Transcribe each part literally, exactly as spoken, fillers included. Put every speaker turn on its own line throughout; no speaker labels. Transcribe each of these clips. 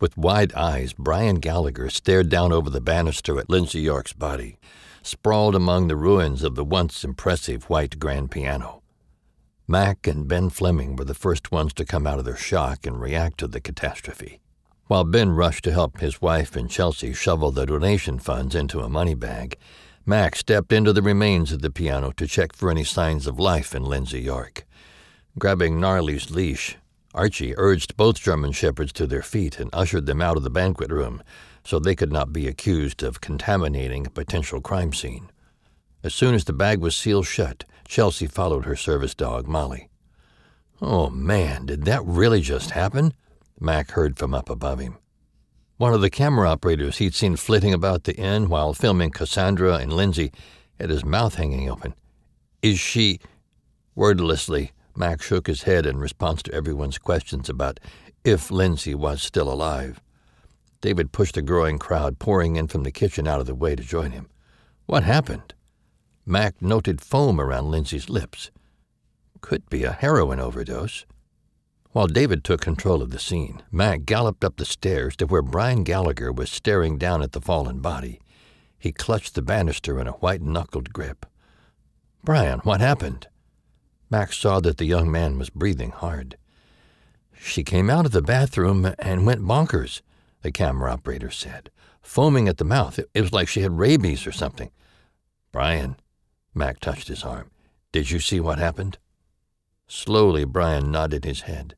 With wide eyes, Brian Gallagher stared down over the banister at Lindsay York's body, sprawled among the ruins of the once impressive white grand piano. Mac and Ben Fleming were the first ones to come out of their shock and react to the catastrophe. While Ben rushed to help his wife and Chelsea shovel the donation funds into a money bag, Mac stepped into the remains of the piano to check for any signs of life in Lindsay York. Grabbing Gnarly's leash, Archie urged both German shepherds to their feet and ushered them out of the banquet room so they could not be accused of contaminating a potential crime scene. As soon as the bag was sealed shut, Chelsea followed her service dog, Molly. "Oh, man, did that really just happen?" Mac heard from up above him. One of the camera operators he'd seen flitting about the inn while filming Cassandra and Lindsay had his mouth hanging open. "Is she—" Wordlessly, Mac shook his head in response to everyone's questions about if Lindsay was still alive. David pushed the growing crowd pouring in from the kitchen out of the way to join him. "What happened?" Mac noted foam around Lindsay's lips. "Could be a heroin overdose." While David took control of the scene, Mac galloped up the stairs to where Brian Gallagher was staring down at the fallen body. He clutched the banister in a white-knuckled grip. "Brian, what happened?" Mac saw that the young man was breathing hard. "She came out of the bathroom and went bonkers," the camera operator said, foaming at the mouth. It was like she had rabies or something. "Brian," Mac touched his arm, "did you see what happened?" Slowly, Brian nodded his head.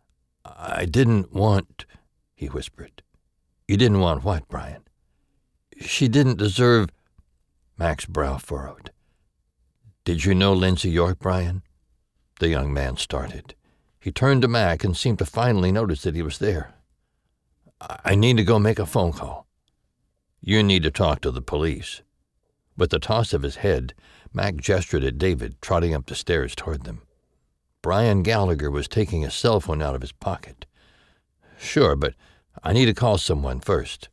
"I didn't want," he whispered. "You didn't want what, Brian?" "She didn't deserve—" Mac's brow furrowed. "Did you know Lindsay York, Brian?" The young man started. He turned to Mac and seemed to finally notice that he was there. "I need to go make a phone call." "You need to talk to the police." With a toss of his head, Mac gestured at David, trotting up the stairs toward them. Brian Gallagher was taking his cell phone out of his pocket. "Sure, but I need to call someone first."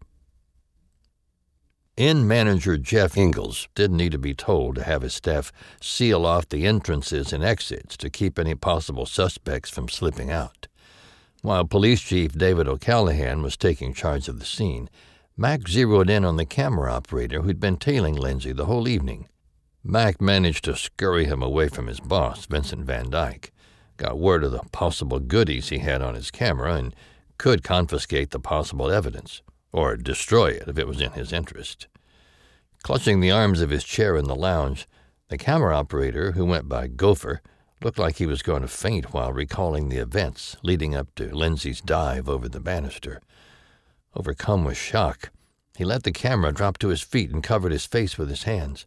Inn manager Jeff Ingalls didn't need to be told to have his staff seal off the entrances and exits to keep any possible suspects from slipping out. While Police Chief David O'Callahan was taking charge of the scene, Mac zeroed in on the camera operator who'd been tailing Lindsay the whole evening. Mac managed to scurry him away from his boss, Vincent Van Dyke, got word of the possible goodies he had on his camera, and could confiscate the possible evidence, or destroy it if it was in his interest. Clutching the arms of his chair in the lounge, the camera operator, who went by Gopher, looked like he was going to faint while recalling the events leading up to Lindsay's dive over the banister. Overcome with shock, he let the camera drop to his feet and covered his face with his hands.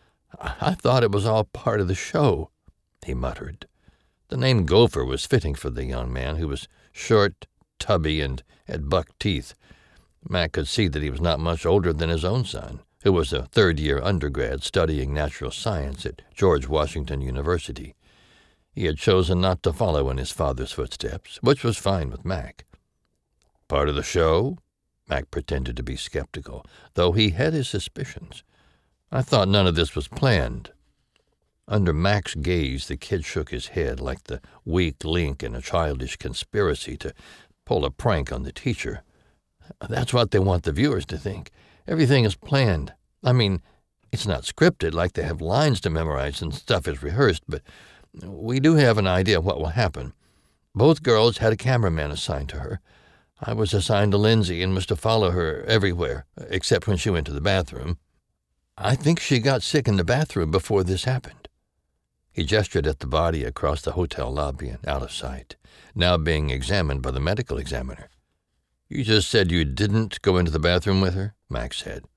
I, I thought it was all part of the show," he muttered. The name Gopher was fitting for the young man, who was short, tubby, and had buck teeth. Mac could see that he was not much older than his own son, who was a third-year undergrad studying natural science at George Washington University. He had chosen not to follow in his father's footsteps, which was fine with Mac. "Part of the show?" Mac pretended to be skeptical, though he had his suspicions. "I thought none of this was planned." Under Mac's gaze, the kid shook his head like the weak link in a childish conspiracy to pull a prank on the teacher. "That's what they want the viewers to think. Everything is planned. I mean, it's not scripted like they have lines to memorize and stuff is rehearsed, but we do have an idea of what will happen. Both girls had a cameraman assigned to her. I was assigned to Lindsay and was to follow her everywhere, except when she went to the bathroom. I think she got sick in the bathroom before this happened." He gestured at the body across the hotel lobby and out of sight, now being examined by the medical examiner. "You just said you didn't go into the bathroom with her?" Mac said.